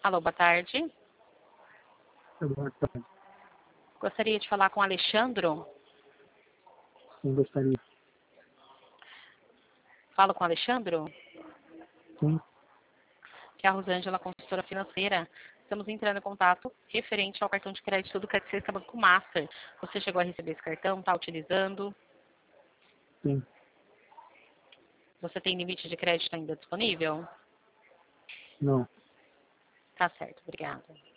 Alô, boa tarde. Boa tarde. Gostaria de falar com o Alexandro. Sim, gostaria. Falo com o Alexandro? Sim, Que é a Rosângela, consultora financeira. Estamos entrando em contato referente ao cartão de crédito do Credicesta Banco Master. Você chegou a receber esse cartão? Está utilizando? sim. Você tem limite de crédito ainda disponível? Não. Tá certo, obrigada.